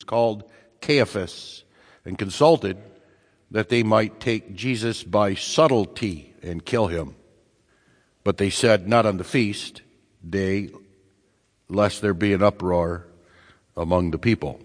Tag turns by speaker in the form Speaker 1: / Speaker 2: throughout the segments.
Speaker 1: called Caiaphas, and consulted that they might take Jesus by subtlety and kill him. But they said, not on the feast day, lest there be an uproar among the people.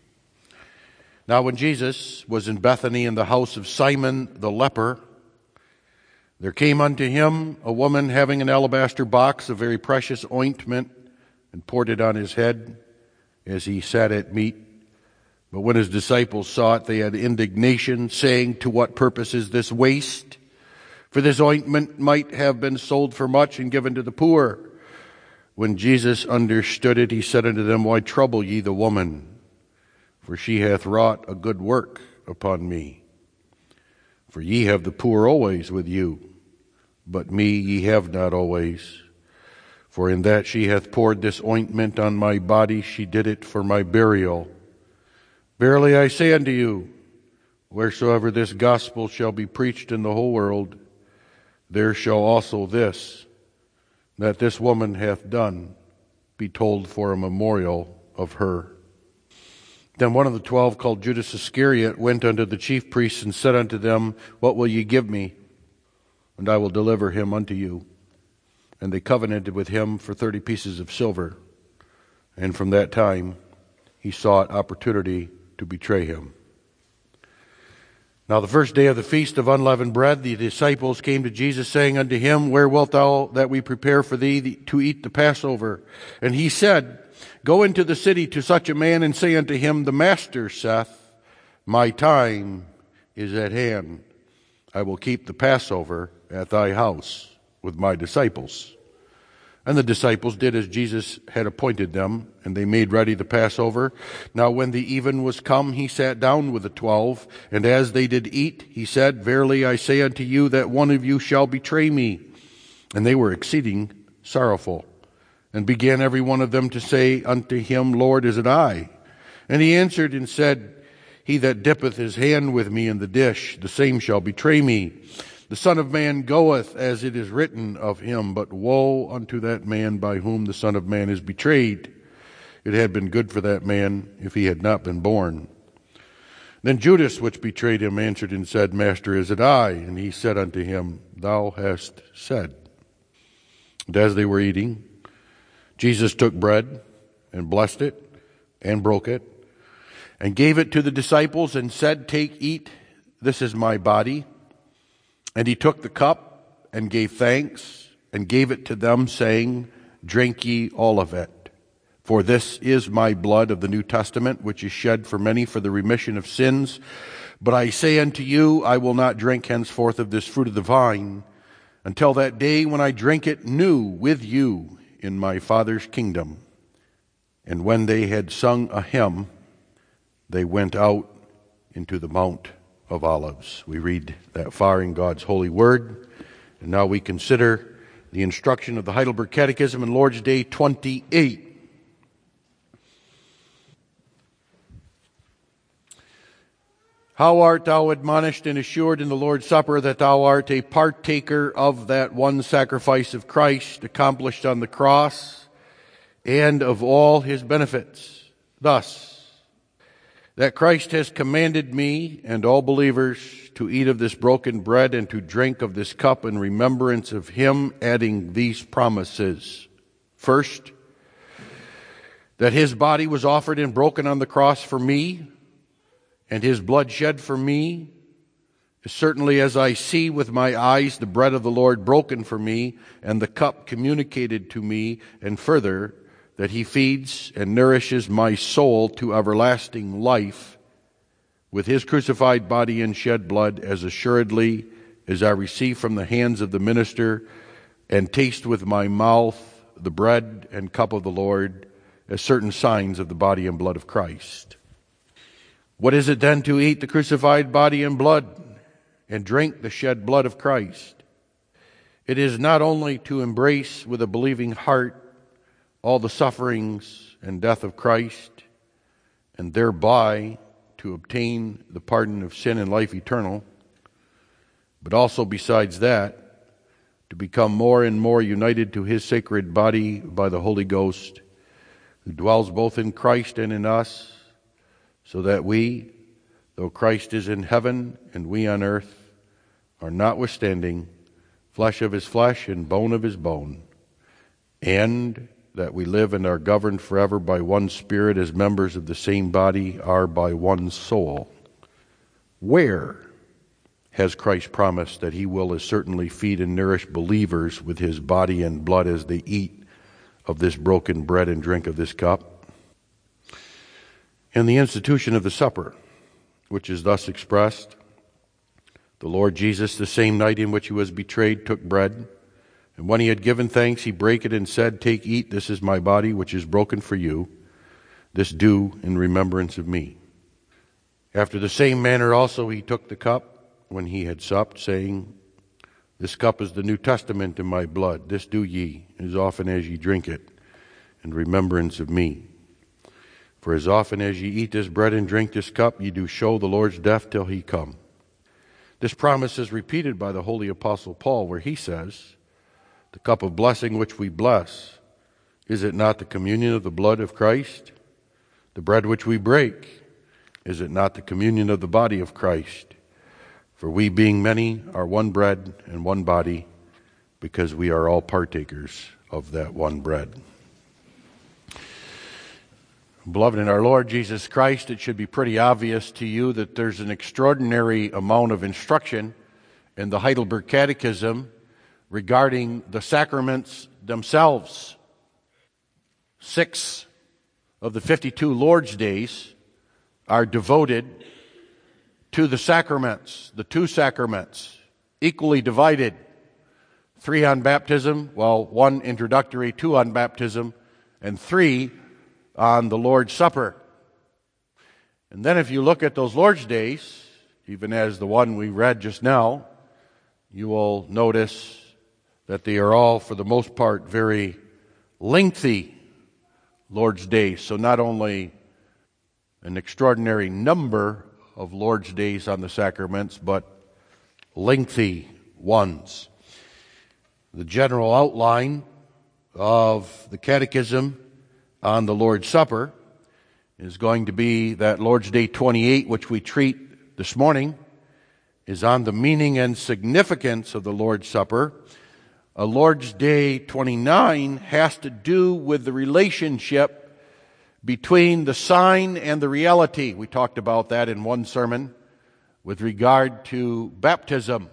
Speaker 1: Now when Jesus was in Bethany in the house of Simon the leper, there came unto him a woman having an alabaster box of very precious ointment, and poured it on his head as he sat at meat. But when his disciples saw it, they had indignation, saying, to what purpose is this waste? For this ointment might have been sold for much and given to the poor. When Jesus understood it, he said unto them, why trouble ye the woman? For she hath wrought a good work upon me. For ye have the poor always with you, but me ye have not always. For in that she hath poured this ointment on my body, she did it for my burial. Verily I say unto you, wheresoever this gospel shall be preached in the whole world, there shall also this, that this woman hath done, be told for a memorial of her. Then one of the 12, called Judas Iscariot, went unto the chief priests and said unto them, what will ye give me? And I will deliver him unto you. And they covenanted with him for 30 pieces of silver. And from that time he sought opportunity to betray him. Now the first day of the feast of unleavened bread, the disciples came to Jesus, saying unto him, where wilt thou that we prepare for thee to eat the Passover? And he said, go into the city to such a man, and say unto him, the Master saith, my time is at hand. I will keep the Passover at thy house with my disciples. And the disciples did as Jesus had appointed them, and they made ready the Passover. Now when the even was come, he sat down with the 12, and as they did eat, he said, verily I say unto you, that one of you shall betray me. And they were exceeding sorrowful, and began every one of them to say unto him, Lord, is it I? And he answered and said, he that dippeth his hand with me in the dish, the same shall betray me. The Son of Man goeth as it is written of him, but woe unto that man by whom the Son of Man is betrayed. It had been good for that man if he had not been born. Then Judas, which betrayed him, answered and said, Master, is it I? And he said unto him, thou hast said. And as they were eating, Jesus took bread and blessed it and broke it and gave it to the disciples and said, take, eat, this is my body. And he took the cup and gave thanks and gave it to them, saying, drink ye all of it. For this is my blood of the New Testament, which is shed for many for the remission of sins. But I say unto you, I will not drink henceforth of this fruit of the vine, until that day when I drink it new with you in my Father's kingdom. And when they had sung a hymn, they went out into the Mount of Olives. We read that far in God's holy word. And now we consider the instruction of the Heidelberg Catechism in Lord's Day 28. How art thou admonished and assured in the Lord's Supper that thou art a partaker of that one sacrifice of Christ accomplished on the cross, and of all his benefits? Thus, that Christ has commanded me and all believers to eat of this broken bread and to drink of this cup in remembrance of him, adding these promises. First, that his body was offered and broken on the cross for me, and his blood shed for me, as certainly as I see with my eyes the bread of the Lord broken for me, and the cup communicated to me, and further, that he feeds and nourishes my soul to everlasting life with his crucified body and shed blood, as assuredly as I receive from the hands of the minister and taste with my mouth the bread and cup of the Lord, as certain signs of the body and blood of Christ. What is it then to eat the crucified body and blood and drink the shed blood of Christ? It is not only to embrace with a believing heart all the sufferings and death of Christ, and thereby to obtain the pardon of sin and life eternal, but also besides that, to become more and more united to his sacred body by the Holy Ghost, who dwells both in Christ and in us, so that we, though Christ is in heaven and we on earth, are notwithstanding flesh of his flesh and bone of his bone, and that we live and are governed forever by one Spirit, as members of the same body are by one soul. Where has Christ promised that he will as certainly feed and nourish believers with his body and blood as they eat of this broken bread and drink of this cup? In the institution of the supper, which is thus expressed, the Lord Jesus, the same night in which he was betrayed, took bread, and when he had given thanks, he brake it and said, "Take, eat, this is my body, which is broken for you. This do in remembrance of me." After the same manner also he took the cup when he had supped, saying, "This cup is the New Testament in my blood. This do ye, as often as ye drink it, in remembrance of me. For as often as ye eat this bread and drink this cup, ye do show the Lord's death till he come." This promise is repeated by the Holy Apostle Paul, where he says, "The cup of blessing which we bless, is it not the communion of the blood of Christ? The bread which we break, is it not the communion of the body of Christ? For we, being many, are one bread and one body, because we are all partakers of that one bread." Beloved in our Lord Jesus Christ, it should be pretty obvious to you that there's an extraordinary amount of instruction in the Heidelberg Catechism regarding the sacraments themselves. 6 of the 52 Lord's Days are devoted to the sacraments, the two sacraments, equally divided. 3 on baptism, 1 introductory, 2 on baptism, and 3 on the Lord's Supper. And then if you look at those Lord's Days, even as the one we read just now, you will notice that they are all, for the most part, very lengthy Lord's Days. So not only an extraordinary number of Lord's Days on the sacraments, but lengthy ones. The general outline of the Catechism on the Lord's Supper is going to be that Lord's Day 28, which we treat this morning, is on the meaning and significance of the Lord's Supper. A Lord's Day 29 has to do with the relationship between the sign and the reality. We talked about that in one sermon with regard to baptism.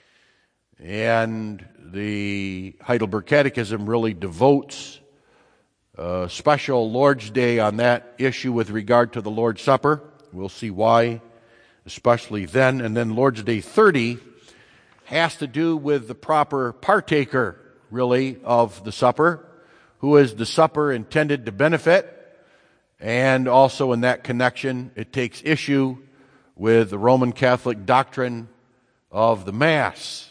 Speaker 1: And the Heidelberg Catechism really devotes a special Lord's Day on that issue with regard to the Lord's Supper. We'll see why, especially then. And then Lord's Day 30 has to do with the proper partaker, really, of the supper. Who is the supper intended to benefit? And also in that connection, it takes issue with the Roman Catholic doctrine of the Mass.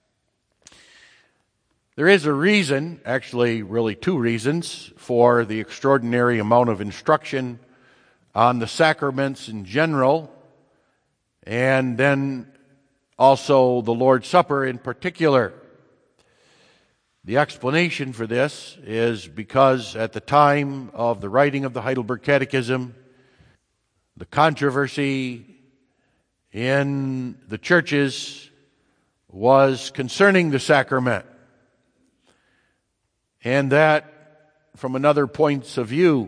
Speaker 1: There is a reason, actually really 2 reasons, for the extraordinary amount of instruction on the sacraments in general, and then also the Lord's Supper in particular. The explanation for this is because at the time of the writing of the Heidelberg Catechism, the controversy in the churches was concerning the sacrament. And that, from another points of view,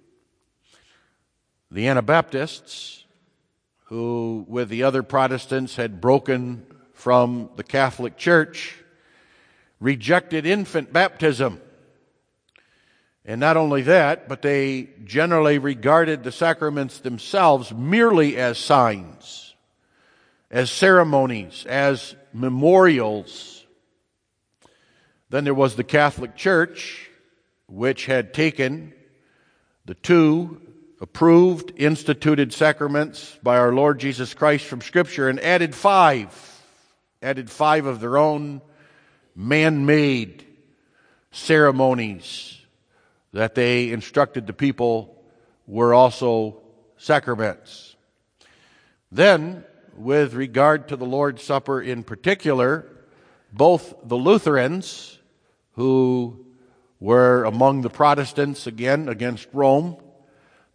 Speaker 1: the Anabaptists, who with the other Protestants had broken from the Catholic Church, rejected infant baptism. And not only that, but they generally regarded the sacraments themselves merely as signs, as ceremonies, as memorials. Then there was the Catholic Church, which had taken the 2 approved, instituted sacraments by our Lord Jesus Christ from Scripture and added 5 of their own man-made ceremonies that they instructed the people were also sacraments. Then, with regard to the Lord's Supper in particular, both the Lutherans, who were among the Protestants, again, against Rome,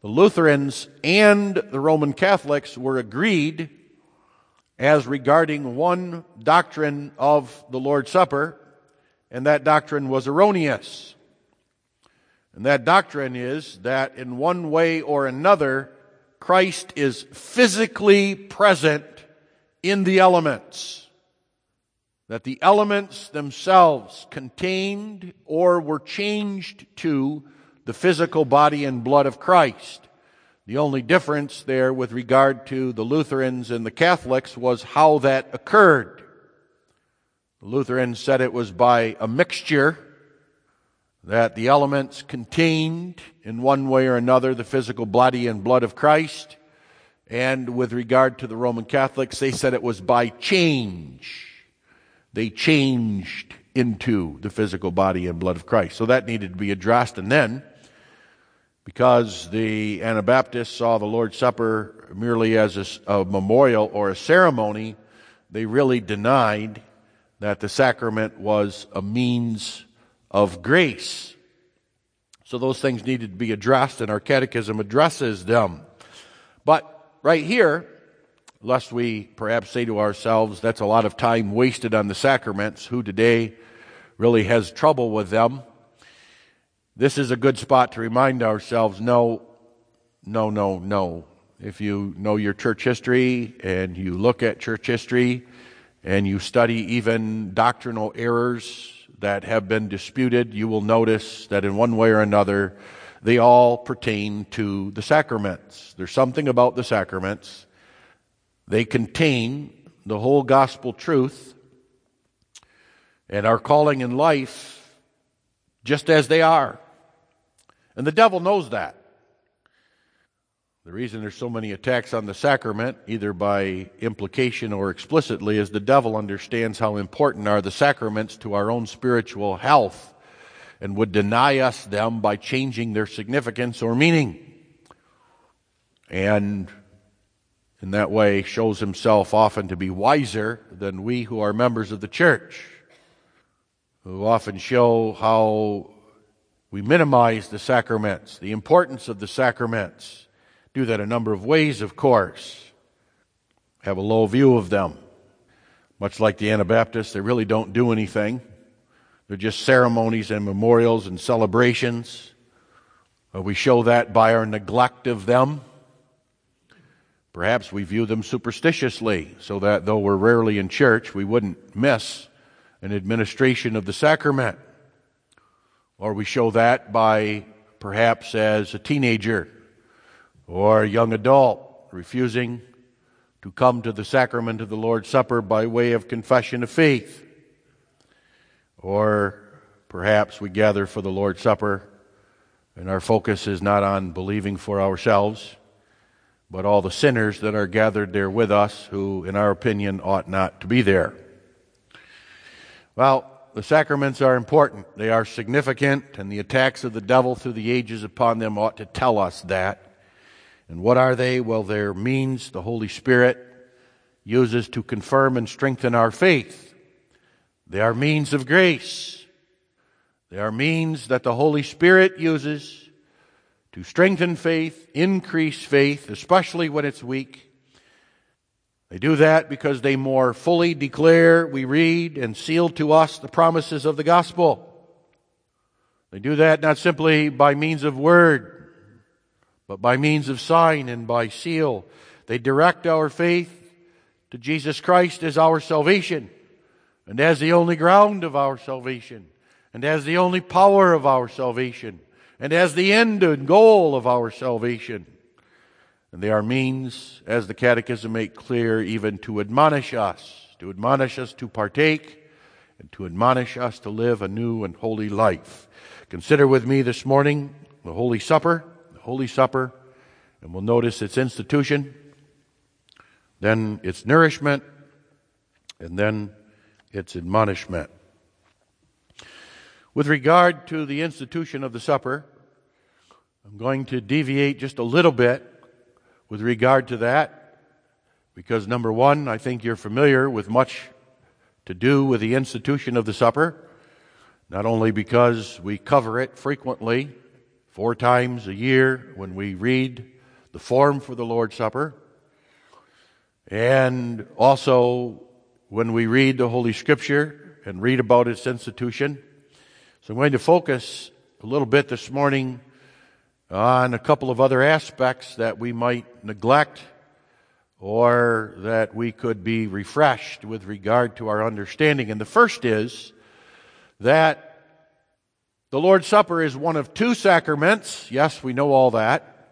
Speaker 1: The Lutherans and the Roman Catholics were agreed as regarding one doctrine of the Lord's Supper, and that doctrine was erroneous. And that doctrine is that in one way or another, Christ is physically present in the elements. That the elements themselves contained or were changed to the physical body and blood of Christ. The only difference there with regard to the Lutherans and the Catholics was how that occurred. The Lutherans said it was by a mixture, that the elements contained in one way or another the physical body and blood of Christ. And with regard to the Roman Catholics, they said it was by change. They changed into the physical body and blood of Christ. So that needed to be addressed. And then, because the Anabaptists saw the Lord's Supper merely as a memorial or a ceremony, they really denied that the sacrament was a means of grace. So those things needed to be addressed, and our catechism addresses them. But right here, lest we perhaps say to ourselves, that's a lot of time wasted on the sacraments, who today really has trouble with them? This is a good spot to remind ourselves, no. If you know your church history, and you look at church history, and you study even doctrinal errors that have been disputed, you will notice that in one way or another, they all pertain to the sacraments. There's something about the sacraments. They contain the whole gospel truth and our calling in life just as they are. And the devil knows that. The reason there's so many attacks on the sacrament, either by implication or explicitly, is the devil understands how important are the sacraments to our own spiritual health and would deny us them by changing their significance or meaning. And in that way shows himself often to be wiser than we who are members of the church, who often show how we minimize the sacraments, the importance of the sacraments. Do that a number of ways, of course. Have a low view of them. Much like the Anabaptists, they really don't do anything. They're just ceremonies and memorials and celebrations. We show that by our neglect of them. Perhaps we view them superstitiously, so that though we're rarely in church, we wouldn't miss an administration of the sacrament. Or we show that by, perhaps as a teenager or a young adult, refusing to come to the sacrament of the Lord's Supper by way of confession of faith. Or perhaps we gather for the Lord's Supper and our focus is not on believing for ourselves, but all the sinners that are gathered there with us who, in our opinion, ought not to be there. Well, the sacraments are important. They are significant, and the attacks of the devil through the ages upon them ought to tell us that. And what are they? Well, they're means the Holy Spirit uses to confirm and strengthen our faith. They are means of grace. They are means that the Holy Spirit uses to strengthen faith, increase faith, especially when it's weak. They do that because they more fully declare, we read, and seal to us the promises of the gospel. They do that not simply by means of word, but by means of sign and by seal. They direct our faith to Jesus Christ as our salvation, and as the only ground of our salvation, and as the only power of our salvation, and as the end and goal of our salvation. And they are means, as the Catechism makes clear, even to admonish us to partake, and to admonish us to live a new and holy life. Consider with me this morning the Holy Supper, and we'll notice its institution, then its nourishment, and then its admonishment. With regard to the institution of the supper, I'm going to deviate just a little bit with regard to that, because number one, I think you're familiar with much to do with the institution of the supper, not only because we cover it frequently 4 times a year when we read the form for the Lord's Supper, and also when we read the Holy Scripture and read about its institution. So I'm going to focus a little bit this morning on a couple of other aspects that we might neglect or that we could be refreshed with regard to our understanding. And the first is that the Lord's Supper is one of 2 sacraments. Yes, we know all that.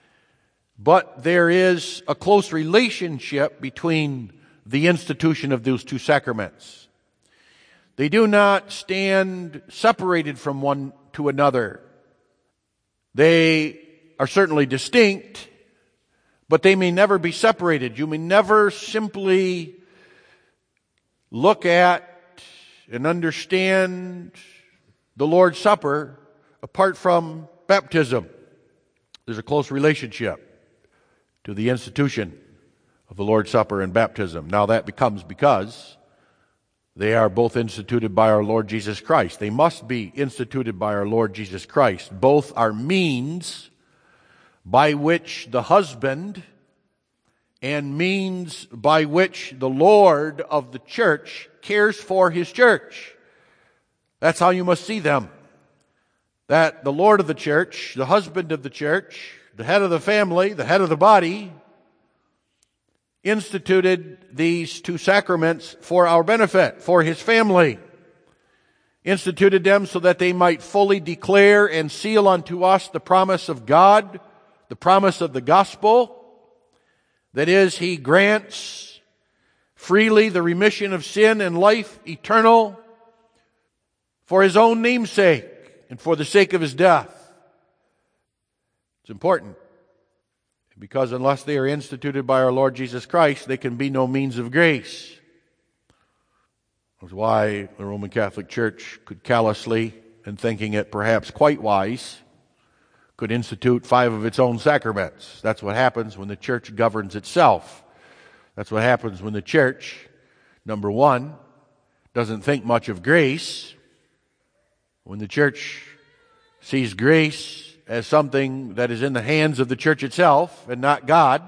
Speaker 1: But there is a close relationship between the institution of those 2 sacraments. They do not stand separated from one to another. They are certainly distinct, but they may never be separated. You may never simply look at and understand the Lord's Supper apart from baptism. There's a close relationship to the institution of the Lord's Supper and baptism. Now that becomes because they are both instituted by our Lord Jesus Christ. They must be instituted by our Lord Jesus Christ. Both are means by which the husband and means by which the Lord of the church cares for his church. That's how you must see them. That the Lord of the church, the husband of the church, the head of the family, the head of the body, instituted these 2 sacraments for our benefit, for his family. Instituted them so that they might fully declare and seal unto us the promise of God, the promise of the gospel. That is, he grants freely the remission of sin and life eternal for his own name's sake and for the sake of his death. It's important, because unless they are instituted by our Lord Jesus Christ, they can be no means of grace. That's why the Roman Catholic Church could callously, and thinking it perhaps quite wise, could institute 5 of its own sacraments. That's what happens when the church governs itself. That's what happens when the church, number 1, doesn't think much of grace. When the church sees grace as something that is in the hands of the church itself and not God.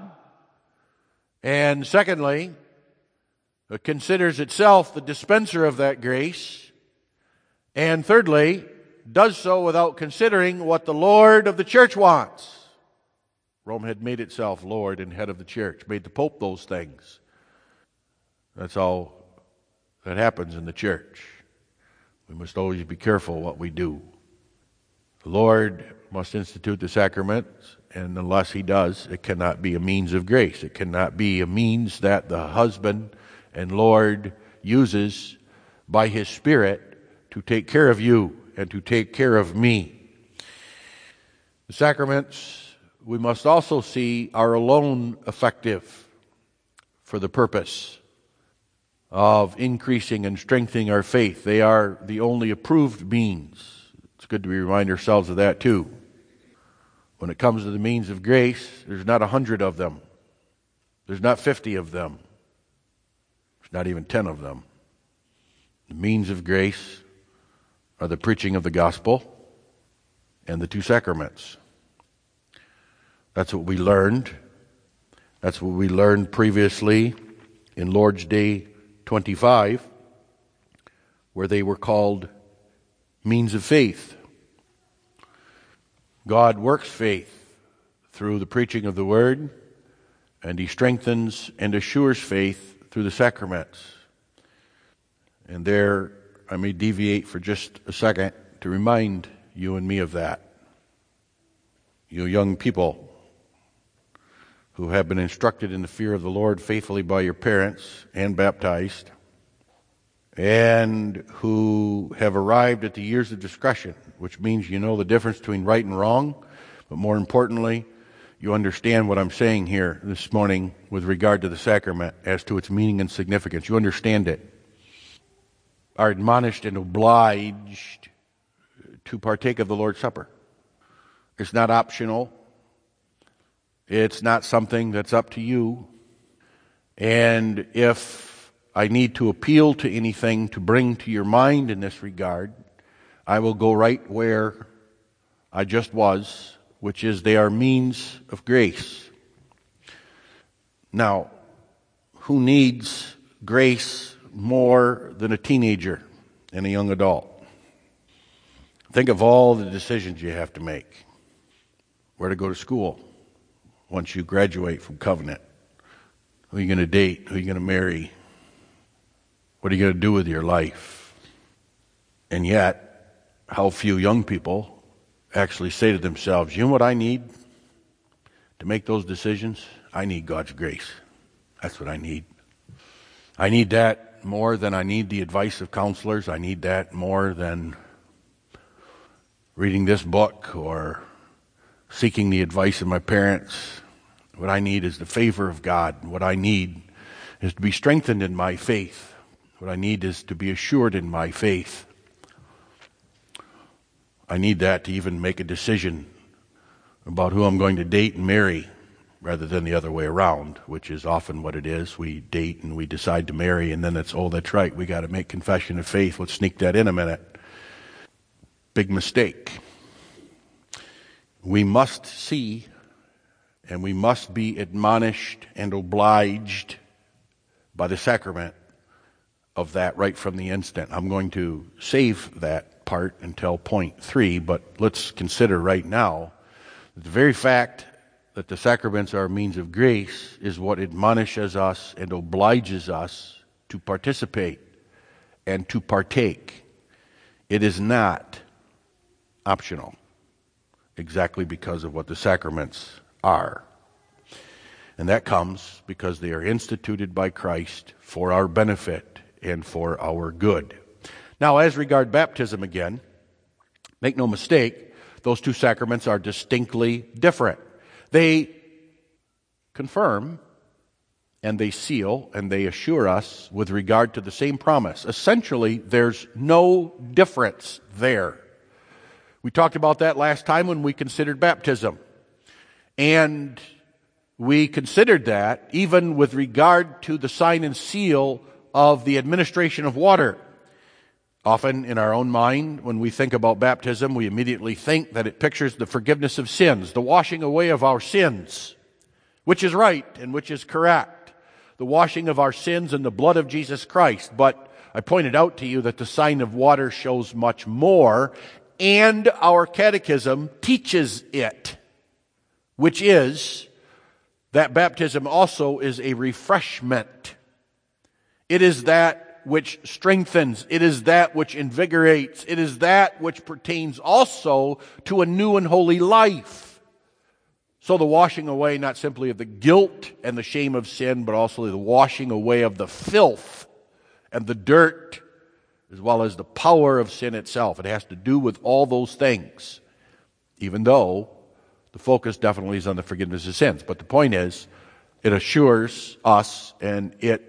Speaker 1: And secondly, it considers itself the dispenser of that grace. And thirdly, does so without considering what the Lord of the church wants. Rome had made itself Lord and head of the church, made the Pope those things. That's all that happens in the church. We must always be careful what we do. The Lord must institute the sacraments, and unless he does, it cannot be a means of grace. It cannot be a means that the husband and Lord uses by his Spirit to take care of you and to take care of me. The sacraments, we must also see, are alone effective for the purpose of increasing and strengthening our faith. They are the only approved means. It's good to remind ourselves of that too. When it comes to the means of grace, there's not 100 of them. There's not 50 of them. There's not even 10 of them. The means of grace are the preaching of the gospel and the 2 sacraments. That's what we learned. That's what we learned previously in Lord's Day 25, where they were called means of faith. God works faith through the preaching of the Word, and he strengthens and assures faith through the sacraments. And there, I may deviate for just a second to remind you and me of that. You young people who have been instructed in the fear of the Lord faithfully by your parents and baptized, and who have arrived at the years of discretion, which means you know the difference between right and wrong, but more importantly, you understand what I'm saying here this morning with regard to the sacrament as to its meaning and significance. You understand it. Are admonished and obliged to partake of the Lord's Supper. It's not optional. It's not something that's up to you. And if I need to appeal to anything to bring to your mind in this regard, I will go right where I just was, which is they are means of grace. Now, who needs grace more than a teenager and a young adult? Think of all the decisions you have to make. Where to go to school once you graduate from Covenant. Who are you going to date? Who are you going to marry? What are you going to do with your life? And yet, how few young people actually say to themselves, you know what I need to make those decisions? I need God's grace. That's what I need. I need that more than I need the advice of counselors. I need that more than reading this book or seeking the advice of my parents. What I need is the favor of God. What I need is to be strengthened in my faith. What I need is to be assured in my faith. I need that to even make a decision about who I'm going to date and marry, rather than the other way around, which is often what it is. We date and we decide to marry, and then it's, oh, that's right, we got to make confession of faith. Let's sneak that in a minute. Big mistake. We must see and we must be admonished and obliged by the sacrament of that right from the instant. I'm going to save that part until point 3, but let's consider right now that the very fact that the sacraments are a means of grace is what admonishes us and obliges us to participate and to partake. It is not optional, exactly because of what the sacraments are. And that comes because they are instituted by Christ for our benefit and for our good. Now, as regard baptism again, make no mistake, those two sacraments are distinctly different. They confirm and they seal and they assure us with regard to the same promise. Essentially, there's no difference there. We talked about that last time when we considered baptism. And we considered that even with regard to the sign and seal of the administration of water. Often in our own mind, when we think about baptism, we immediately think that it pictures the forgiveness of sins, the washing away of our sins, which is right and which is correct, the washing of our sins in the blood of Jesus Christ. But I pointed out to you that the sign of water shows much more, and our catechism teaches it, which is that baptism also is a refreshment. It is that which strengthens. It is that which invigorates. It is that which pertains also to a new and holy life. So the washing away not simply of the guilt and the shame of sin, but also the washing away of the filth and the dirt, as well as the power of sin itself. It has to do with all those things, even though the focus definitely is on the forgiveness of sins. But the point is, it assures us and it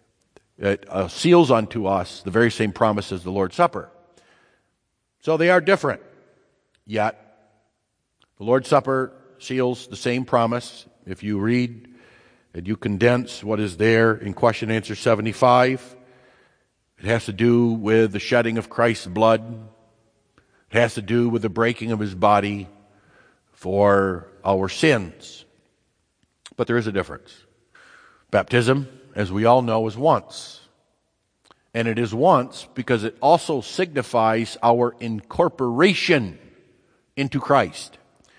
Speaker 1: seals unto us the very same promise as the Lord's Supper. So they are different, yet the Lord's Supper seals the same promise. If you read and you condense what is there in question and answer 75, it has to do with the shedding of Christ's blood. It has to do with the breaking of his body for our sins. But there is a difference. Baptism, as we all know, is once. And it is once because it also signifies our incorporation into Christ.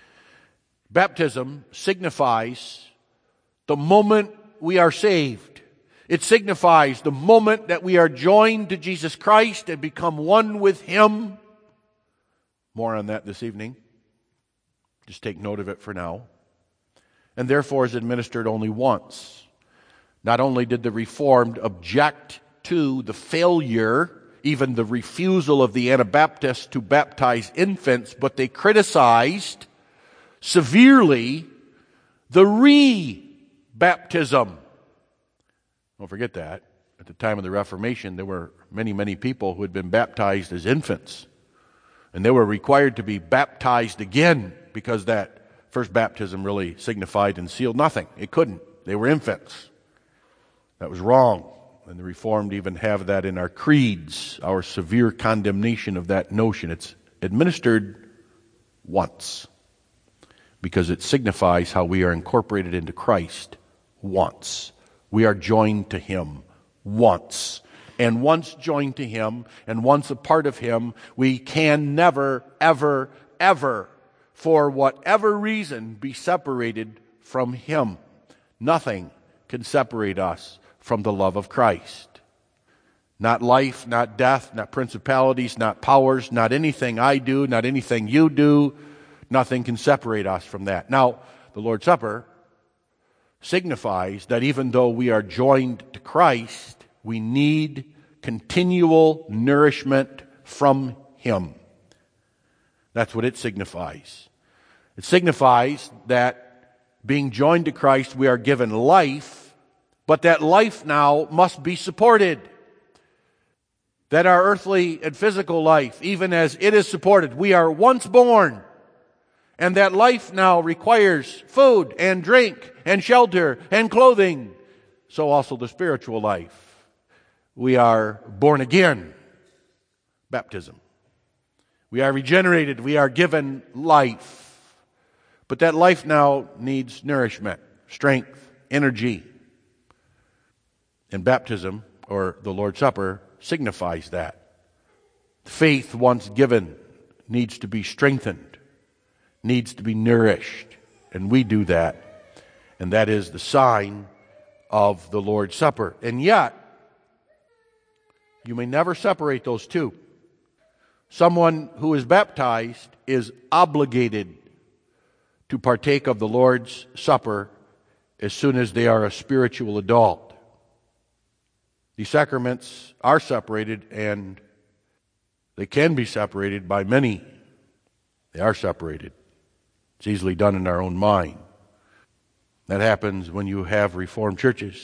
Speaker 1: Baptism signifies the moment we are saved. It signifies the moment that we are joined to Jesus Christ and become one with him. More on that this evening. Just take note of it for now. And therefore is administered only once. Not only did the Reformed object to the failure, even the refusal of the Anabaptists to baptize infants, but they criticized severely the re-baptism. Don't forget that. At the time of the Reformation, there were many, many people who had been baptized as infants. And they were required to be baptized again because that first baptism really signified and sealed nothing. It couldn't. They were infants. That was wrong. And the Reformed even have that in our creeds, our severe condemnation of that notion. It's administered once, because it signifies how we are incorporated into Christ once. We are joined to Him once. And once joined to Him, and once a part of Him, we can never, ever, ever, for whatever reason, be separated from Him. Nothing can separate us from the love of Christ. Not life, not death, not principalities, not powers, not anything I do, not anything you do. Nothing can separate us from that. Now, the Lord's Supper signifies that even though we are joined to Christ, we need continual nourishment from Him. That's what it signifies. It signifies that being joined to Christ, we are given life, but that life now must be supported. That our earthly and physical life, even as it is supported, we are once born, and that life now requires food and drink and shelter and clothing. So also the spiritual life. We are born again. Baptism. We are regenerated. We are given life. But that life now needs nourishment, strength, energy. And baptism, or the Lord's Supper, signifies that. Faith once given needs to be strengthened, needs to be nourished, and we do that. And that is the sign of the Lord's Supper. And yet, you may never separate those two. Someone who is baptized is obligated to partake of the Lord's Supper as soon as they are a spiritual adult. These sacraments are separated, and they can be separated by many. They are separated. It's easily done in our own mind. That happens when you have Reformed churches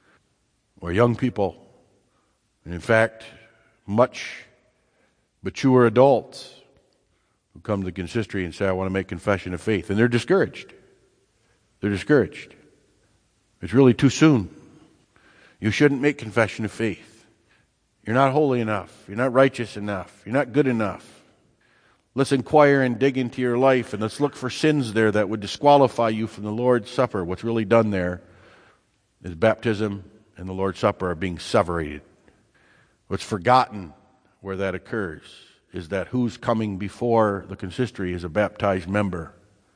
Speaker 1: where young people, and in fact, much mature adults who come to the consistory and say, I want to make confession of faith. And they're discouraged. They're discouraged. It's really too soon. You shouldn't make confession of faith. You're not holy enough. You're not righteous enough. You're not good enough. Let's inquire and dig into your life, and let's look for sins there that would disqualify you from the Lord's Supper. What's really done there is baptism and the Lord's Supper are being separated. What's forgotten where that occurs is that who's coming before the consistory is a baptized member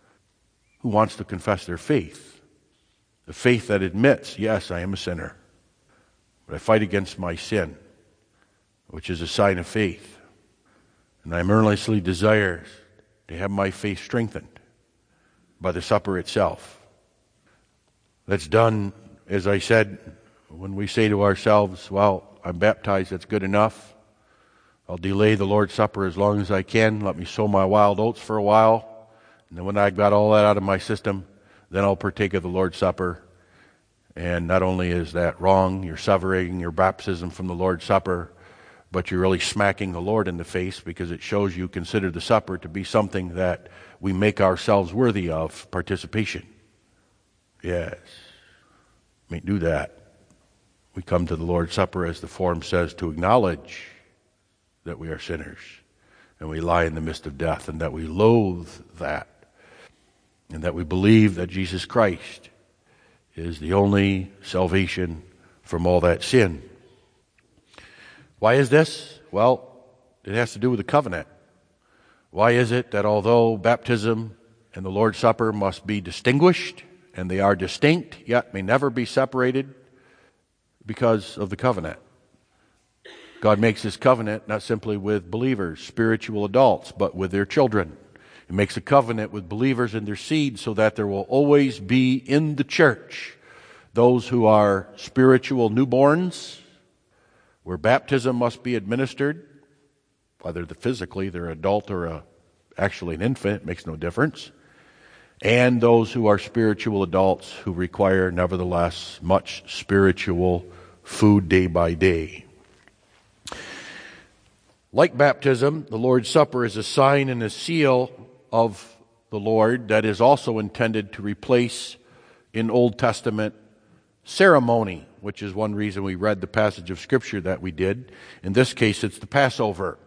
Speaker 1: who wants to confess their faith. The faith that admits, yes, I am a sinner. But I fight against my sin, which is a sign of faith. And I earnestly desire to have my faith strengthened by the supper itself. That's done, as I said, when we say to ourselves, well, I'm baptized, that's good enough. I'll delay the Lord's Supper as long as I can. Let me sow my wild oats for a while. And then when I've got all that out of my system, then I'll partake of the Lord's Supper. And not only is that wrong, you're severing your baptism from the Lord's Supper, but you're really smacking the Lord in the face because it shows you consider the supper to be something that we make ourselves worthy of participation. Yes. We do that. We come to the Lord's Supper, as the form says, to acknowledge that we are sinners and we lie in the midst of death, and that we loathe that, and that we believe that Jesus Christ is the only salvation from all that sin. Why is this? Well, it has to do with the covenant. Why is it that although baptism and the Lord's Supper must be distinguished, and they are distinct, yet may never be separated? Because of the covenant. God makes His covenant not simply with believers, spiritual adults, but with their children. He makes a covenant with believers and their seed so that there will always be in the church those who are spiritual newborns, where baptism must be administered, whether physically they're an adult or actually an infant, it makes no difference, and those who are spiritual adults who require, nevertheless, much spiritual food day by day. Like baptism, the Lord's Supper is a sign and a seal of the Lord that is also intended to replace in Old Testament ceremony, which is one reason we read the passage of Scripture that we did. In this case, it's the Passover.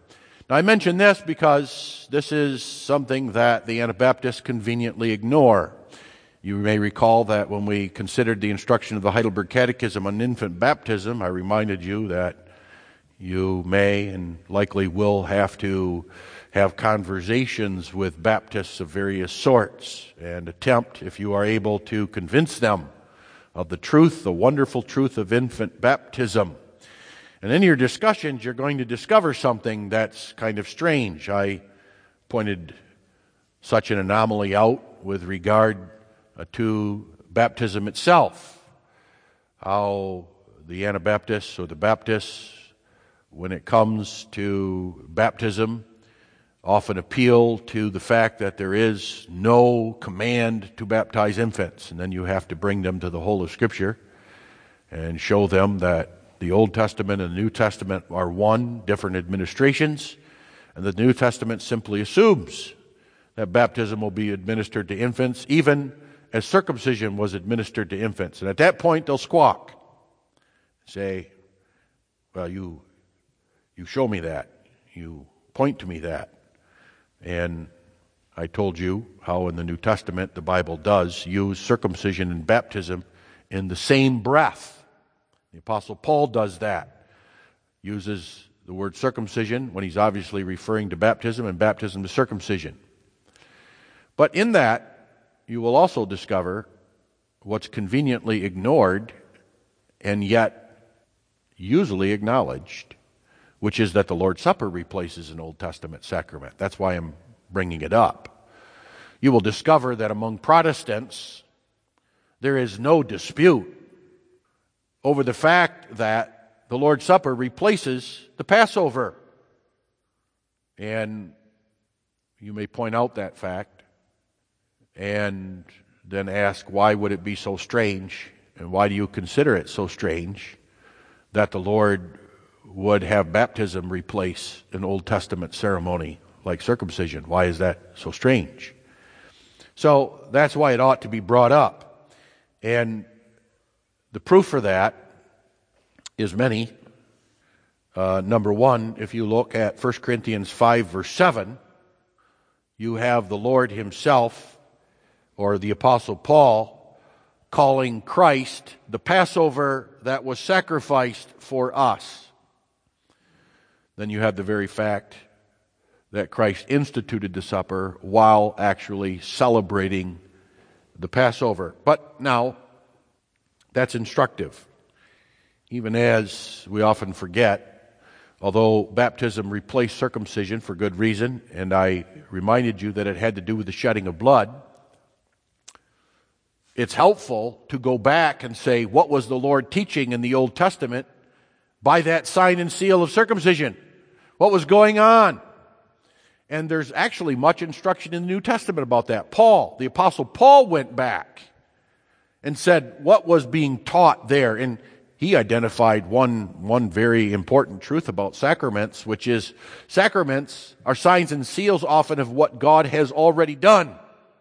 Speaker 1: Now, I mention this because this is something that the Anabaptists conveniently ignore. You may recall that when we considered the instruction of the Heidelberg Catechism on infant baptism, I reminded you that you may and likely will have to have conversations with Baptists of various sorts and attempt, if you are able, to convince them of the truth, the wonderful truth of infant baptism. And in your discussions, you're going to discover something that's kind of strange. I pointed such an anomaly out with regard to baptism itself, how the Anabaptists or the Baptists, when it comes to baptism, often appeal to the fact that there is no command to baptize infants, and then you have to bring them to the whole of Scripture and show them that the Old Testament and the New Testament are one, different administrations, and the New Testament simply assumes that baptism will be administered to infants, even as circumcision was administered to infants. And at that point, they'll squawk, say, well, you show me that. You point to me that. And I told you how in the New Testament the Bible does use circumcision and baptism in the same breath. The Apostle Paul does that. Uses the word circumcision when he's obviously referring to baptism, and baptism to circumcision. But in that, you will also discover what's conveniently ignored and yet usually acknowledged, which is that the Lord's Supper replaces an Old Testament sacrament. That's why I'm bringing it up. You will discover that among Protestants, there is no dispute over the fact that the Lord's Supper replaces the Passover. And you may point out that fact and then ask, why would it be so strange, and why do you consider it so strange that the Lord would have baptism replace an Old Testament ceremony like circumcision? Why is that so strange? So that's why it ought to be brought up. And the proof for that is many. Number one, if you look at 1 Corinthians 5, verse 7, you have the Lord himself, or the Apostle Paul, calling Christ the Passover that was sacrificed for us. Then you have the very fact that Christ instituted the supper while actually celebrating the Passover. But now, that's instructive. Even as we often forget, although baptism replaced circumcision for good reason, and I reminded you that it had to do with the shedding of blood, it's helpful to go back and say, what was the Lord teaching in the Old Testament by that sign and seal of circumcision? What was going on? And there's actually much instruction in the New Testament about that. Paul, the Apostle Paul, went back and said what was being taught there. And he identified one very important truth about sacraments, which is sacraments are signs and seals often of what God has already done.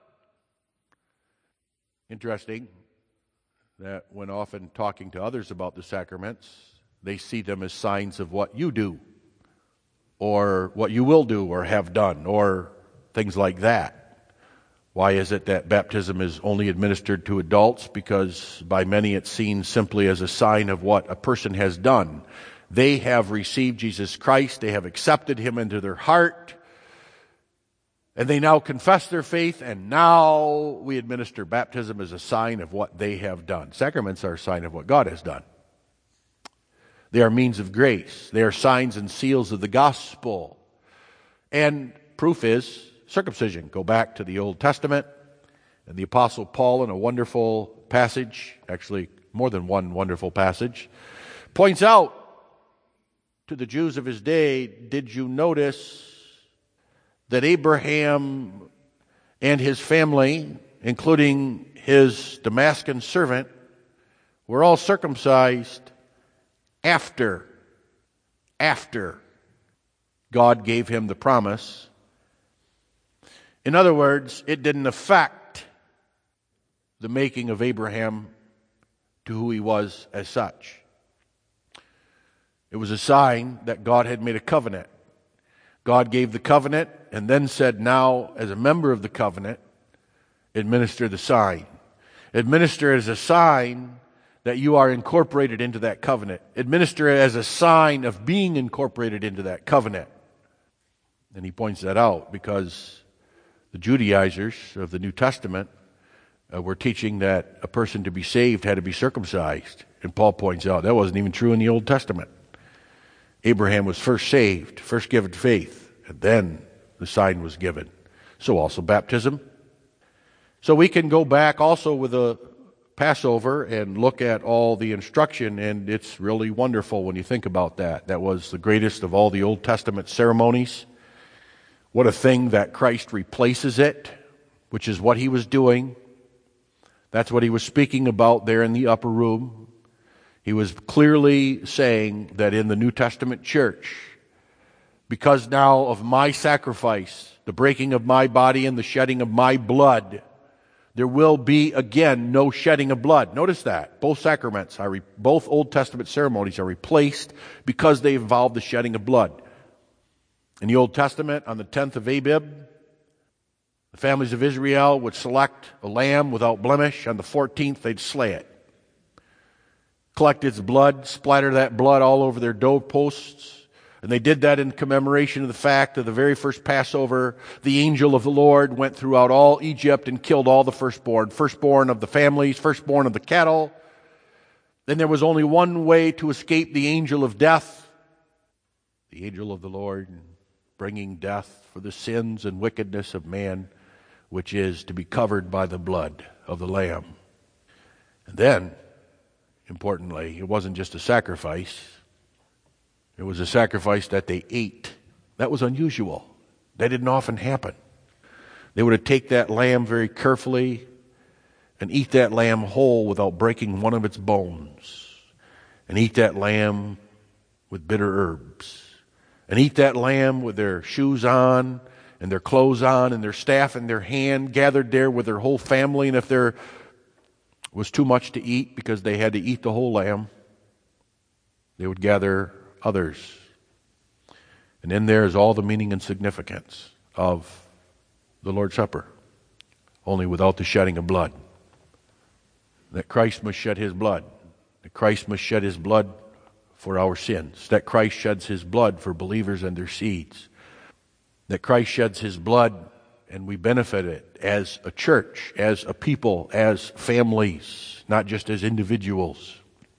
Speaker 1: Interesting that when often talking to others about the sacraments, they see them as signs of what you do, or what you will do or have done, or things like that. Why is it that baptism is only administered to adults? Because by many it's seen simply as a sign of what a person has done. They have received Jesus Christ, they have accepted him into their heart, and they now confess their faith, and now we administer baptism as a sign of what they have done. Sacraments are a sign of what God has done. They are means of grace. They are signs and seals of the gospel. And proof is circumcision. Go back to the Old Testament, and the Apostle Paul, in a wonderful passage, actually more than one wonderful passage, points out to the Jews of his day, did you notice that Abraham and his family, including his Damascus servant, were all circumcised after God gave him the promise? In other words, it didn't affect the making of Abraham to who he was as such. It was a sign that God had made a covenant, God gave the covenant and then said, now, as a member of the covenant, administer the sign. Administer as a sign that you are incorporated into that covenant. Administer it as a sign of being incorporated into that covenant. And he points that out because the Judaizers of the New Testament were teaching that a person to be saved had to be circumcised. And Paul points out that wasn't even true in the Old Testament. Abraham was first saved, first given faith, and then the sign was given. So also baptism. So we can go back also with a Passover and look at all the instruction, and it's really wonderful when you think about that. That was the greatest of all the Old Testament ceremonies. What a thing that Christ replaces it, which is what he was doing. That's what he was speaking about there in the upper room. He was clearly saying that in the New Testament church, because now of my sacrifice, the breaking of my body and the shedding of my blood, there will be again no shedding of blood. Notice that. Both sacraments both Old Testament ceremonies are replaced because they involve the shedding of blood. In the Old Testament, on the 10th of Abib, the families of Israel would select a lamb without blemish. On the 14th, they'd slay it. Collect its blood, splatter that blood all over their doorposts. And they did that in commemoration of the fact of the very first Passover, the angel of the Lord went throughout all Egypt and killed all the firstborn of the families, firstborn of the cattle. Then there was only one way to escape the angel of death, the angel of the Lord, bringing death for the sins and wickedness of man, which is to be covered by the blood of the Lamb. And then, importantly, it wasn't just a sacrifice. It was a sacrifice that they ate. That was unusual. That didn't often happen. They would have taken that lamb very carefully and eat that lamb whole without breaking one of its bones, and eat that lamb with bitter herbs, and eat that lamb with their shoes on and their clothes on and their staff in their hand, gathered there with their whole family. And if there was too much to eat because they had to eat the whole lamb, they would gather others. And in there is all the meaning and significance of the Lord's Supper, only without the shedding of blood. That Christ must shed his blood. That Christ must shed his blood for our sins. That Christ sheds his blood for believers and their seeds. That Christ sheds his blood and we benefit it as a church, as a people, as families, not just as individuals.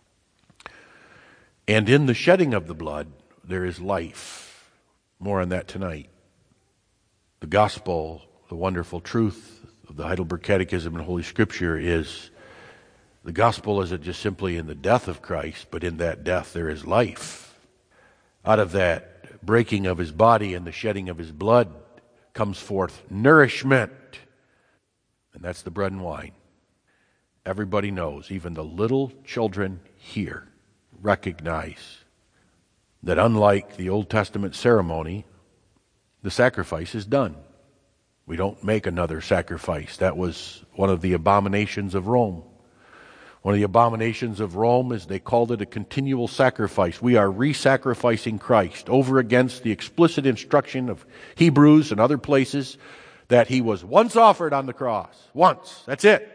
Speaker 1: And in the shedding of the blood, there is life. More on that tonight. The gospel, the wonderful truth of the Heidelberg Catechism and Holy Scripture is the gospel isn't just simply in the death of Christ, but in that death there is life. Out of that breaking of his body and the shedding of his blood comes forth nourishment. And that's the bread and wine. Everybody knows, even the little children here recognize that unlike the Old Testament ceremony, the sacrifice is done. We don't make another sacrifice. That was one of the abominations of Rome. One of the abominations of Rome is they called it a continual sacrifice. We are re-sacrificing Christ over against the explicit instruction of Hebrews and other places that he was once offered on the cross. Once. That's it.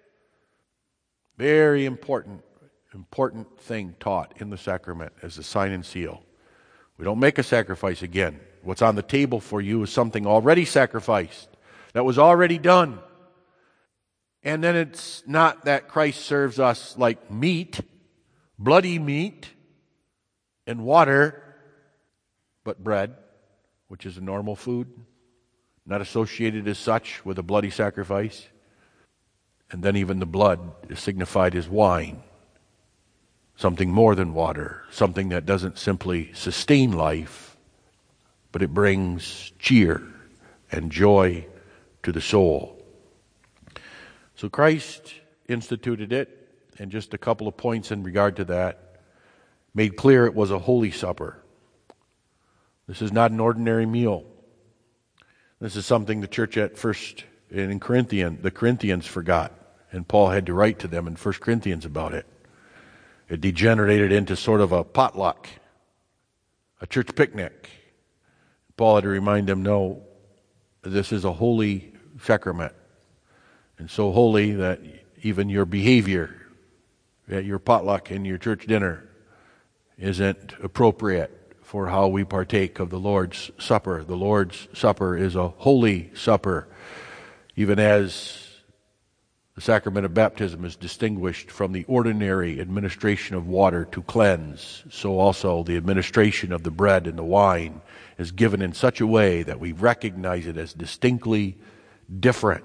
Speaker 1: Very important thing taught in the sacrament as a sign and seal. We don't make a sacrifice again. What's on the table for you is something already sacrificed, that was already done. And then it's not that Christ serves us like meat, bloody meat, and water, but bread, which is a normal food, not associated as such with a bloody sacrifice. And then even the blood is signified as wine, something more than water, something that doesn't simply sustain life, but it brings cheer and joy to the soul. So Christ instituted it, and just a couple of points in regard to that, made clear it was a holy supper. This is not an ordinary meal. This is something the church at first the Corinthians forgot, and Paul had to write to them in 1 Corinthians about it. It degenerated into sort of a potluck, a church picnic. Paul had to remind them, no, this is a holy sacrament. And so holy that even your behavior at your potluck and your church dinner isn't appropriate for how we partake of the Lord's Supper. The Lord's Supper is a holy supper, even as the sacrament of baptism is distinguished from the ordinary administration of water to cleanse, so also the administration of the bread and the wine is given in such a way that we recognize it as distinctly different.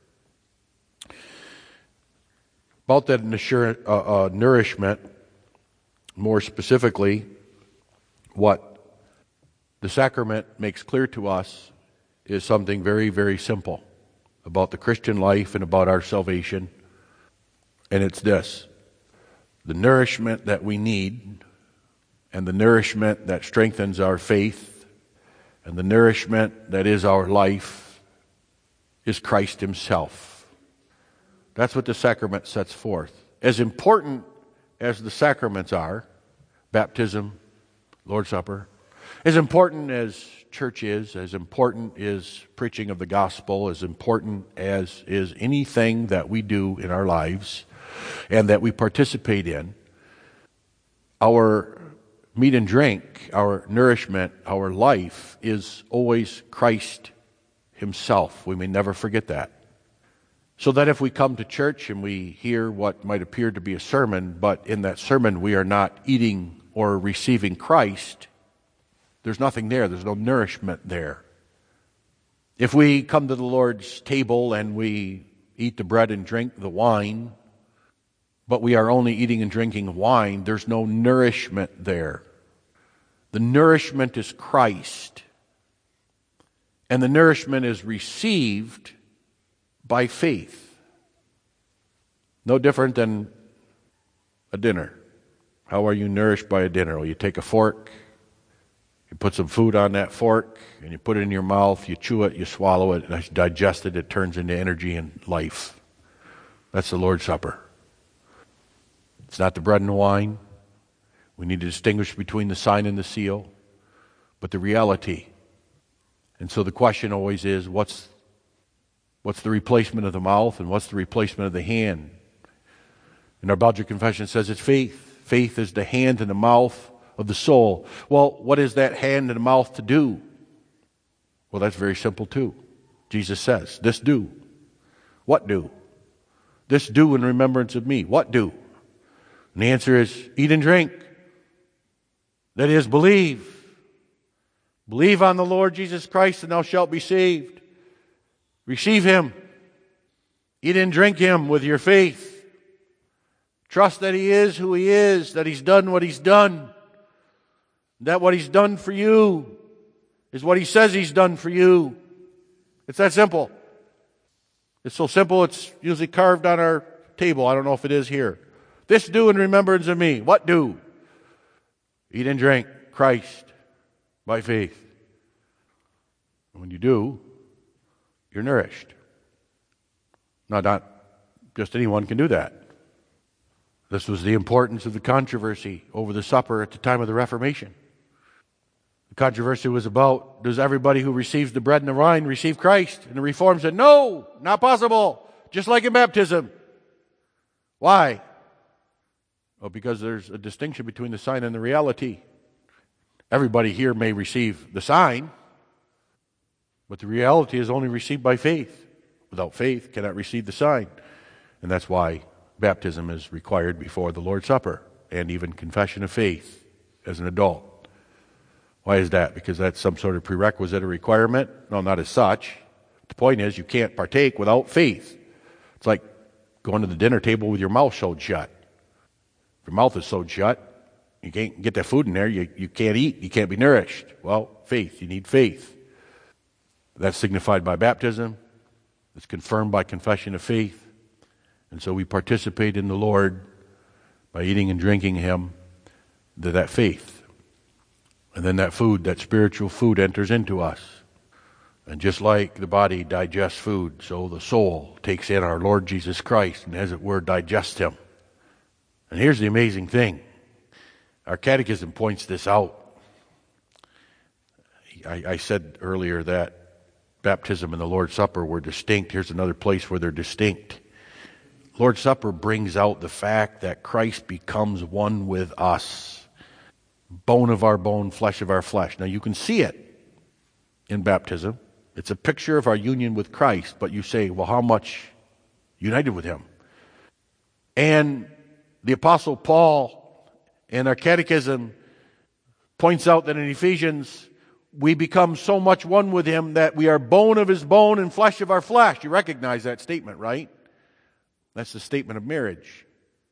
Speaker 1: About that nourishment, more specifically, what the sacrament makes clear to us is something very, very simple about the Christian life and about our salvation. And it's this: the nourishment that we need, and the nourishment that strengthens our faith, and the nourishment that is our life, is Christ Himself. That's what the sacrament sets forth. As important as the sacraments are, baptism, Lord's Supper, as important as church is, as important is preaching of the gospel, as important as is anything that we do in our lives and that we participate in, our meat and drink, our nourishment, our life is always Christ Himself. We may never forget that. So that if we come to church and we hear what might appear to be a sermon, but in that sermon we are not eating or receiving Christ, there's nothing there. There's no nourishment there. If we come to the Lord's table and we eat the bread and drink the wine, but we are only eating and drinking wine, there's no nourishment there. The nourishment is Christ. And the nourishment is received by faith. No different than a dinner. How are you nourished by a dinner? Well, you take a fork, you put some food on that fork, and you put it in your mouth, you chew it, you swallow it, and as you digest it, it turns into energy and life. That's the Lord's Supper. It's not the bread and the wine. We need to distinguish between the sign and the seal, but the reality. And so the question always is, what's the replacement of the mouth and what's the replacement of the hand? And our Belgian Confession says it's faith. Faith is the hand and the mouth of the soul. Well, what is that hand and the mouth to do? Well, that's very simple too. Jesus says, this do. What do? This do in remembrance of me. What do? And the answer is eat and drink. That is, believe. Believe on the Lord Jesus Christ and thou shalt be saved. Receive Him. Eat and drink Him with your faith. Trust that He is who He is, that He's done what He's done, that what He's done for you is what He says He's done for you. It's that simple. It's so simple it's usually carved on our table. I don't know if it is here. This do in remembrance of me. What do? Eat and drink Christ by faith. And when you do, you're nourished. Now, not just anyone can do that. This was the importance of the controversy over the supper at the time of the Reformation. The controversy was about, does everybody who receives the bread and the wine receive Christ? And the Reformed said, no, not possible. Just like in baptism. Why? Well, because there's a distinction between the sign and the reality. Everybody here may receive the sign, but the reality is only received by faith. Without faith, cannot receive the sign. And that's why baptism is required before the Lord's Supper, and even confession of faith as an adult. Why is that? Because that's some sort of prerequisite or requirement? No, not as such. The point is, you can't partake without faith. It's like going to the dinner table with your mouth sewed shut. If your mouth is sewed shut, you can't get that food in there, you can't eat, you can't be nourished. Well, faith, you need faith. That's signified by baptism. It's confirmed by confession of faith. And so we participate in the Lord by eating and drinking Him, that faith. And then that food, that spiritual food enters into us. And just like the body digests food, so the soul takes in our Lord Jesus Christ and, as it were, digests Him. And here's the amazing thing. Our catechism points this out. I said earlier that baptism and the Lord's Supper were distinct. Here's another place where they're distinct. Lord's Supper brings out the fact that Christ becomes one with us. Bone of our bone, flesh of our flesh. Now you can see it in baptism. It's a picture of our union with Christ, but you say, well, how much united with Him? And the Apostle Paul in our catechism points out that in Ephesians, we become so much one with Him that we are bone of His bone and flesh of our flesh. You recognize that statement, right? That's the statement of marriage.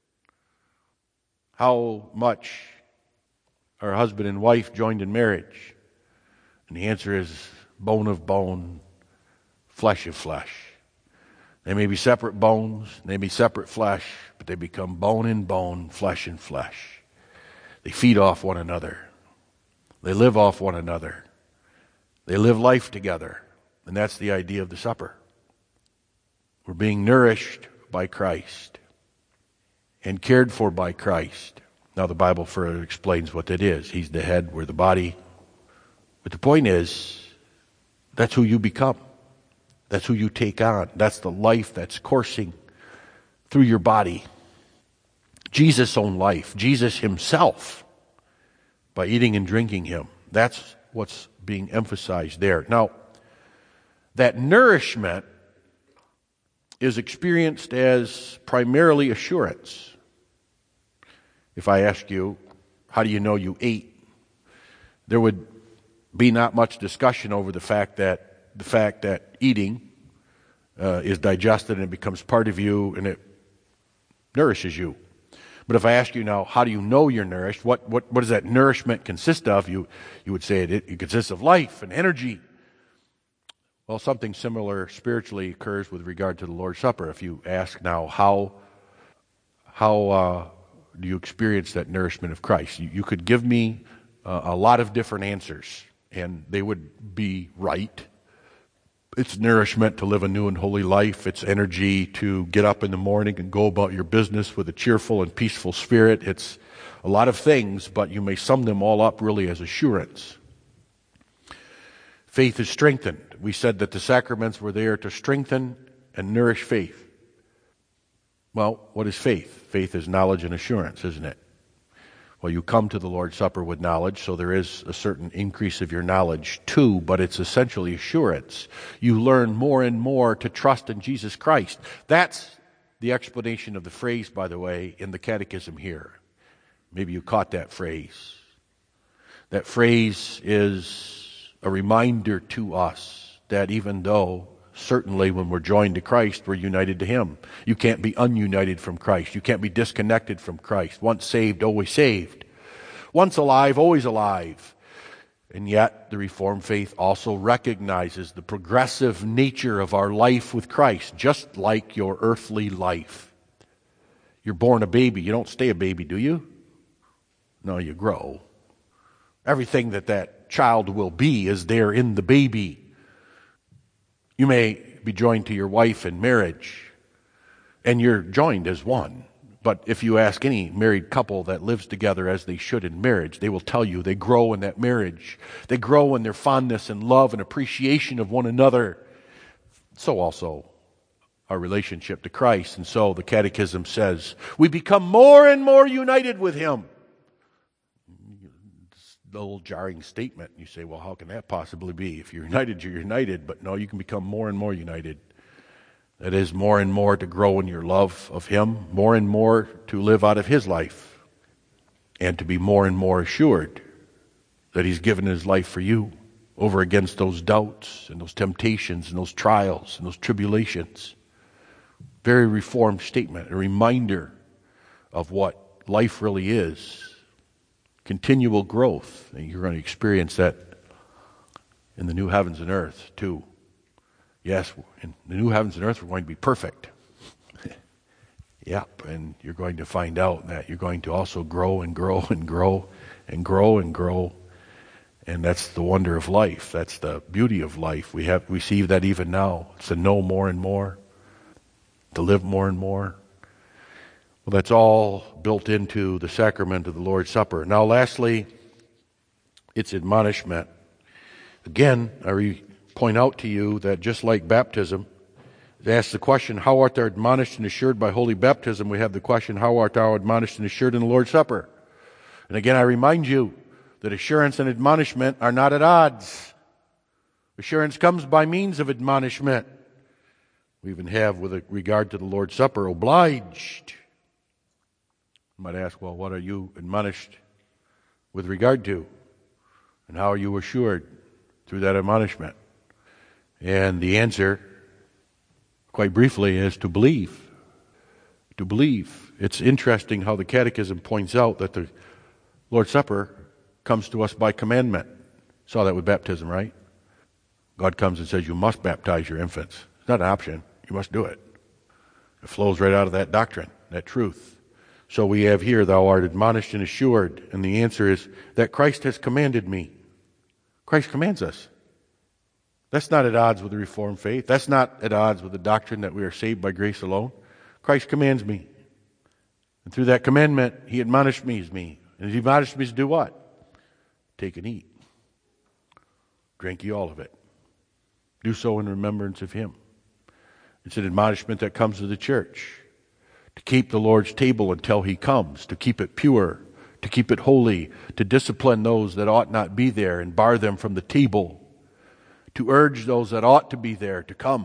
Speaker 1: How much are husband and wife joined in marriage? And the answer is bone of bone, flesh of flesh. They may be separate bones, they may be separate flesh, but they become bone and bone, flesh and flesh. They feed off one another. They live off one another. They live life together. And that's the idea of the supper. We're being nourished by Christ and cared for by Christ. Now the Bible further explains what that is. He's the head, we're the body. But the point is, that's who you become. That's who you take on. That's the life that's coursing through your body. Jesus' own life, Jesus Himself, by eating and drinking Him. That's what's being emphasized there. Now, that nourishment is experienced as primarily assurance. If I ask you, how do you know you ate? There would be not much discussion over the fact that eating is digested and it becomes part of you and it nourishes you. But if I ask you now, how do you know you're nourished? What does that nourishment consist of? You would say it consists of life and energy. Well, something similar spiritually occurs with regard to the Lord's Supper. If you ask now, how do you experience that nourishment of Christ? You could give me a lot of different answers, and they would be right. It's nourishment to live a new and holy life. It's energy to get up in the morning and go about your business with a cheerful and peaceful spirit. It's a lot of things, but you may sum them all up really as assurance. Faith is strengthened. We said that the sacraments were there to strengthen and nourish faith. Well, what is faith? Faith is knowledge and assurance, isn't it? Well, you come to the Lord's Supper with knowledge, so there is a certain increase of your knowledge too, but it's essentially assurance. You learn more and more to trust in Jesus Christ. That's the explanation of the phrase, by the way, in the catechism here. Maybe you caught that phrase. That phrase is a reminder to us that even though certainly when we're joined to Christ, we're united to Him. You can't be ununited from Christ. You can't be disconnected from Christ. Once saved, always saved. Once alive, always alive. And yet, the Reformed faith also recognizes the progressive nature of our life with Christ, just like your earthly life. You're born a baby. You don't stay a baby, do you? No, you grow. Everything that child will be is there in the baby. You may be joined to your wife in marriage, and you're joined as one. But if you ask any married couple that lives together as they should in marriage, they will tell you they grow in that marriage. They grow in their fondness and love and appreciation of one another. So also our relationship to Christ. And so the Catechism says, we become more and more united with Him. A little jarring statement. You say, well, how can that possibly be? If you're united, you're united. But no, you can become more and more united. That is, more and more to grow in your love of Him, more and more to live out of His life, and to be more and more assured that He's given His life for you over against those doubts and those temptations and those trials and those tribulations. Very Reformed statement, a reminder of what life really is. Continual growth, and you're going to experience that in the new heavens and earth too. Yes, in the new heavens and earth we're going to be perfect. Yep, and you're going to find out that you're going to also grow and grow and grow and grow and grow, and that's the wonder of life. That's the beauty of life. We see that even now. It's to know more and more, to live more and more. Well, that's all built into the sacrament of the Lord's Supper. Now, lastly, its admonishment. Again, I point out to you that just like baptism, they ask the question, how art thou admonished and assured by holy baptism? We have the question, how art thou admonished and assured in the Lord's Supper? And again, I remind you that assurance and admonishment are not at odds. Assurance comes by means of admonishment. We even have, with regard to the Lord's Supper, obliged. You might ask, well, what are you admonished with regard to? And how are you assured through that admonishment? And the answer, quite briefly, is to believe. To believe. It's interesting how the Catechism points out that the Lord's Supper comes to us by commandment. Saw that with baptism, right? God comes and says, you must baptize your infants. It's not an option. You must do it. It flows right out of that doctrine, that truth. So we have here, thou art admonished and assured. And the answer is that Christ has commanded me. Christ commands us. That's not at odds with the Reformed faith. That's not at odds with the doctrine that we are saved by grace alone. Christ commands me. And through that commandment, he admonished me. And he admonished me to do what? Take and eat. Drink ye all of it. Do so in remembrance of him. It's an admonishment that comes to the church. To keep the Lord's table until he comes. To keep it pure. To keep it holy. To discipline those that ought not be there and bar them from the table. To urge those that ought to be there to come.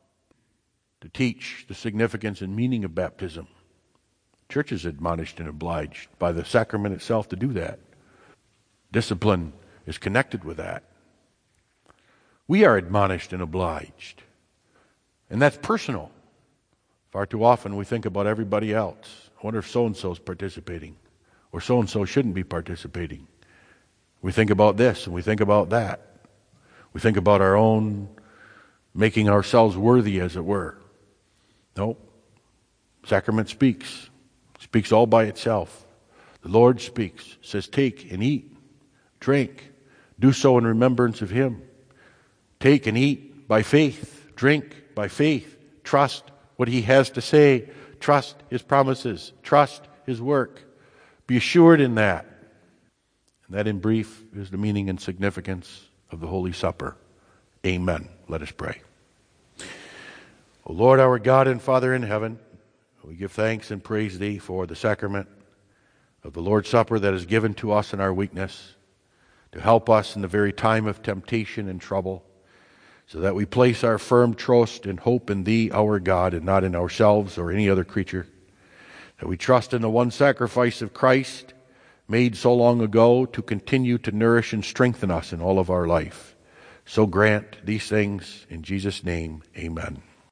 Speaker 1: To teach the significance and meaning of baptism. The church is admonished and obliged by the sacrament itself to do that. Discipline is connected with that. We are admonished and obliged. And that's personal. Far too often we think about everybody else. I wonder if so-and-so is participating. Or so-and-so shouldn't be participating. We think about this and we think about that. We think about our own making ourselves worthy, as it were. No. Sacrament speaks. Speaks all by itself. The Lord speaks. Says, take and eat. Drink. Do so in remembrance of him. Take and eat by faith. Drink by faith. Trust what he has to say. Trust his promises. Trust his work. Be assured in that. And that, in brief, is the meaning and significance of the Holy Supper. Amen. Let us pray. O Lord, our God and Father in heaven, we give thanks and praise thee for the sacrament of the Lord's Supper that is given to us in our weakness, to help us in the very time of temptation and trouble, so that we place our firm trust and hope in thee, our God, and not in ourselves or any other creature, that we trust in the one sacrifice of Christ, made so long ago, to continue to nourish and strengthen us in all of our life. So grant these things in Jesus' name. Amen.